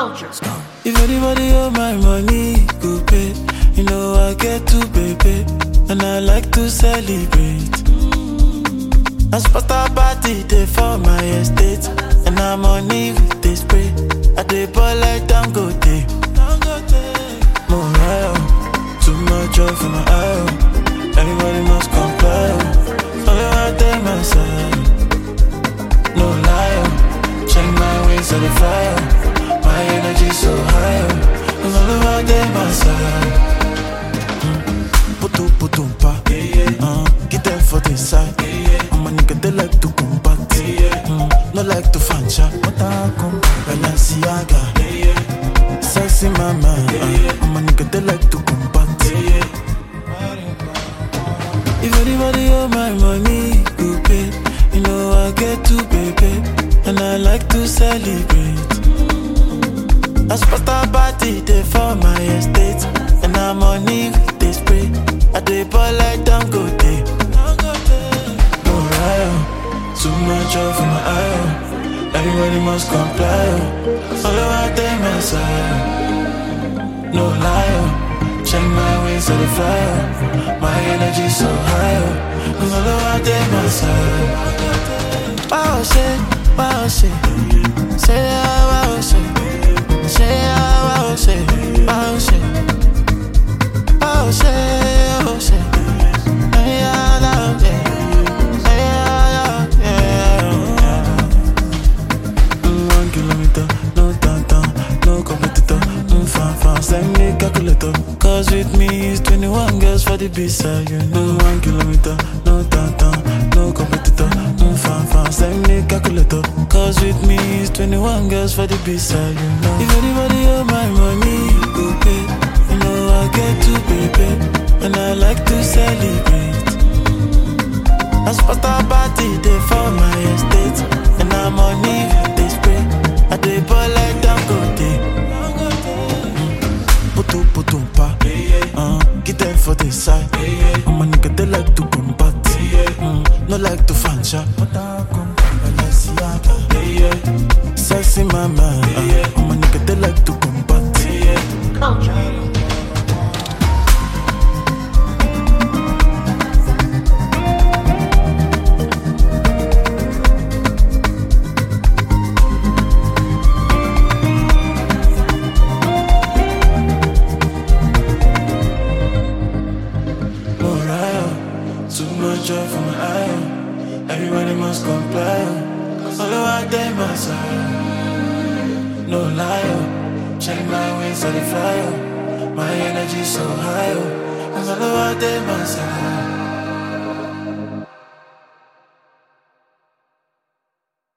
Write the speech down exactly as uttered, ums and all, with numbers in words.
Culture. If anybody owe my money, go pay. You know I get to baby, and I like to celebrate. I spot a party day for my estate, and I'm on it with this spray. I dey ball like Dangote. Morale, too much joy for my eye. Everybody must comply. Follow out there my side. No liar, check my ways on the fire. My energy so high. Follow out there my side. Putu putu pa, uh, get them for the side. I'm a nigga they like to combat, mm, no like to fancha. But I come Balenciaga, sexy mama. Uh, I'm a nigga they like to combat. If anybody owe my money, go pay. You know I get to baby, and I like to celebrate. I spot a party day for my estate, and I'm on it with this spray. I dey ball like Dangote. Morale, too much joy for my eye. Everybody must comply. Follow out there my side. No liar, check my ways on the fire. My energy so high. Follow out there my side. Wow shit, wow shit. Say ah wow shit. Say ah wow shit, wow shit. Oh shit, oh shit. Hey, yeah, yeah, yeah. Hey, yeah, yeah, yeah. Mm, one kilometer, no tanta, no competitor. Mm, fan, fan, send me calculator. Cause with me is twenty-one girls for the B-side, you know. Mm, one kilometer, no tanta, no competitor. Mm, fan, fan, send me calculator. Cause with me is twenty-one girls for the B-side, you know. If anybody owe my money, go pay. You know I get to baby, and I like to celebrate. I spot a party day for my estate, and I'm on it with this spray. I dey ball like Dangote. Putu putu pa, uh, get them for the side. I'm a nigga they like to combat, mm, no like to fancha. But I come Balenciaga, sexy mama. Uh, I'm a nigga they like to combat. Culture. Too much joy for my eye. Everybody must comply. Follow out there my side. No liar, check my ways on the flyer. My energy so high. Follow out there my side.